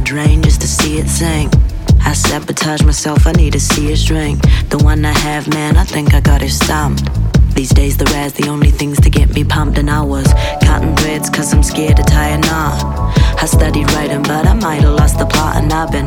drain just to see it sink. I sabotage myself, I need a serious drink. The one I have, man, I think I got it stumped. These days the rad's the only things to get me pumped. And I was cutting threads cause I'm scared to tie a knot. I studied writing but I might have lost the plot. And I've been